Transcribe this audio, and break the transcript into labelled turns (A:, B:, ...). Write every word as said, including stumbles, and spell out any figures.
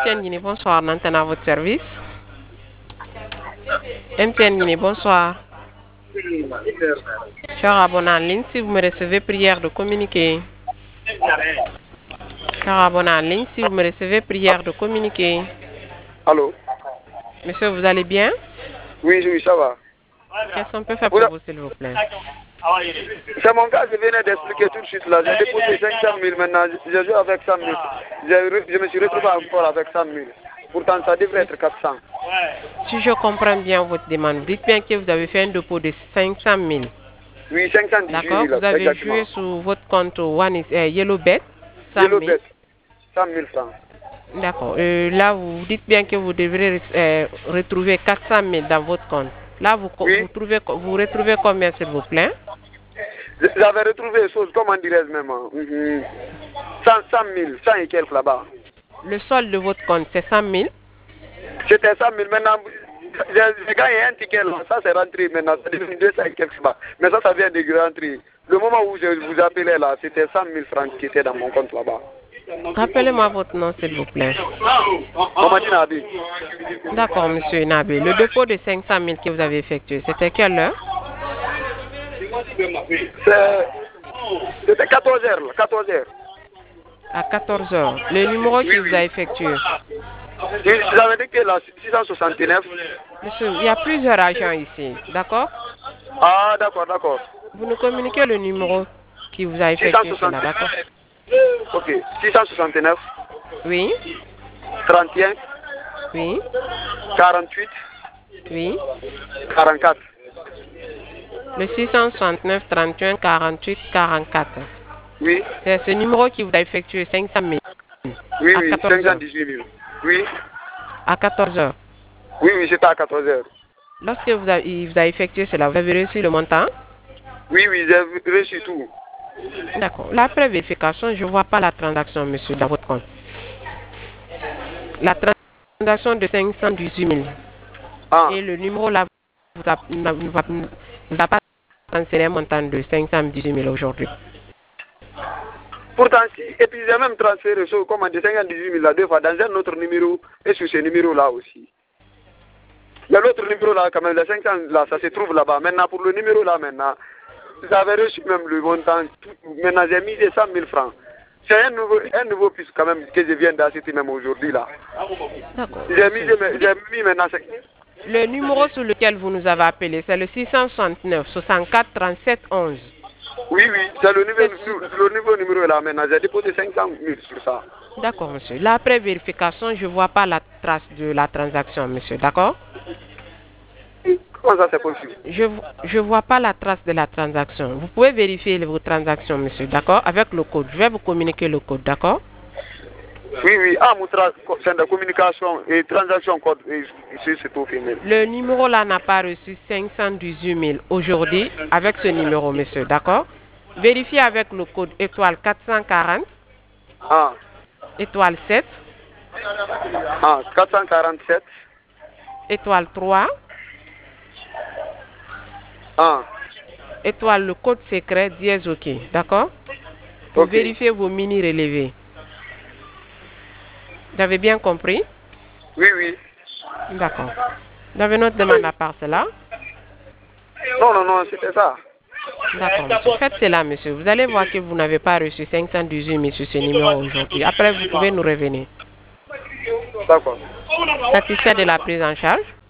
A: T N Guinée, bonsoir, Nantan à votre service. M T N Guinée, bonsoir. Cher abonné en ligne, si vous me recevez, prière de communiquer. Cher abonné en ligne, si vous me recevez, prière de communiquer.
B: Allô?
A: Monsieur, vous allez bien?
B: Oui, oui, ça va.
A: Qu'est-ce qu'on peut faire pour vous, s'il vous plaît?
B: C'est mon cas, je venais d'expliquer tout de suite là. J'ai déposé cinq cent mille maintenant, je joue avec cent mille. Je, je me suis retrouvé encore avec cent mille. Pourtant, ça devrait être quatre cents.
A: Si je comprends bien votre demande, dites bien que vous avez fait un dépôt de cinq cent mille.
B: Oui, cinq cent dix-huit mille.
A: D'accord, vous avez
B: exactement.
A: joué sur votre compte One is, euh, Yellowbet, cent mille.
B: cent mille francs.
A: D'accord, euh, là vous dites bien que vous devrez euh, retrouver quatre cent mille dans votre compte. Là, vous,
B: Oui.
A: vous, trouvez, vous retrouvez combien, s'il vous plaît?
B: J'avais retrouvé des choses, comment dirais-je même, mm-hmm. cent mille, cent et quelques là-bas.
A: Le solde de votre compte, c'est cent mille?
B: C'était cent mille, maintenant, j'ai gagné un ticket là, ça c'est rentré maintenant, ça devient deux cents et quelques là. Mais ça, ça vient de rentrer. Le moment où je vous appelais là, c'était cent mille francs qui étaient dans mon compte là-bas.
A: Rappelez-moi votre nom, s'il vous plaît.
B: Mamadi Nabi.
A: D'accord, monsieur Nabi. Le dépôt de cinq cent mille que vous avez effectué, c'était quelle heure?
B: C'était quatorze heures, quatorze heures.
A: À quatorze heures. Le numéro qui vous a effectué?
B: J'avais dit que là, six cent soixante-neuf.
A: Monsieur, il y a plusieurs agents ici, d'accord?
B: Ah, d'accord, d'accord.
A: Vous nous communiquez le numéro qui vous a effectué cela, d'accord?
B: Ok, six cent soixante-neuf.
A: Oui.
B: trente et un.
A: Oui.
B: quarante-huit.
A: Oui.
B: quarante-quatre.
A: Le six cent soixante-neuf, trente et un, quarante-huit, quarante-quatre.
B: Oui.
A: C'est ce numéro qui vous a effectué cinq cent mille.
B: Oui, oui, cinq cent dix-huit mille. Oui.
A: À quatorze heures.
B: Oui, oui, c'était à quatorze heures.
A: Lorsque vous avez, il vous a effectué cela, vous avez reçu le montant?
B: Oui, oui, j'ai reçu tout.
A: D'accord. Après vérification, je ne vois pas la transaction, monsieur, dans votre compte. La transaction de cinq cent dix-huit mille.
B: Ah.
A: Et le numéro là vous a, vous a, vous a pas transféré un montant de cinq cent dix-huit mille aujourd'hui.
B: Pourtant, si, et puis j'ai même transféré sur comment de cinq cent dix-huit mille là deux fois dans un autre numéro et sur ce numéro là aussi. Il y a l'autre numéro là quand même, les cinq cents là, ça se trouve là-bas. Maintenant, pour le numéro là maintenant, j'avais reçu même le montant. Maintenant, j'ai mis cent mille francs. C'est un nouveau, un nouveau puce quand même que je viens d'acheter même aujourd'hui là.
A: D'accord.
B: J'ai mis, j'ai mis maintenant.
A: Le numéro sur lequel vous nous avez appelé, c'est le six cent soixante-neuf, soixante-quatre, trente-sept, onze.
B: Oui, oui, c'est le nouveau, le nouveau numéro là maintenant. J'ai déposé cinq cent mille sur ça.
A: D'accord, monsieur. Là, après vérification, je ne vois pas la trace de la transaction, monsieur. D'accord?
B: Comment ça c'est possible?
A: Je ne vois pas la trace de la transaction. Vous pouvez vérifier vos transactions, monsieur, d'accord? Avec le code. Je vais vous communiquer le code, d'accord?
B: Oui, oui. Ah, mon c'est de communication et transaction code, c'est tout fini.
A: Le numéro là n'a pas reçu cinq cent dix-huit mille aujourd'hui avec ce numéro, monsieur, d'accord? Vérifiez avec le code étoile quatre cent quarante.
B: Ah.
A: Étoile sept.
B: Ah, quatre cent quarante-sept.
A: Étoile trois.
B: Ah.
A: Étoile le code secret dièse OK, d'accord? Pour okay. Vérifier vos mini relevés. Vous avez bien compris?
B: Oui, oui.
A: D'accord. Vous avez notre demande à part cela?
B: Non, non, non, c'était ça.
A: D'accord, monsieur. Faites cela, monsieur. Vous allez voir que vous n'avez pas reçu cinq cent dix-huit mille sur ce numéro aujourd'hui. Après, vous pouvez nous revenir.
B: D'accord.
A: Satisfait de la prise en charge?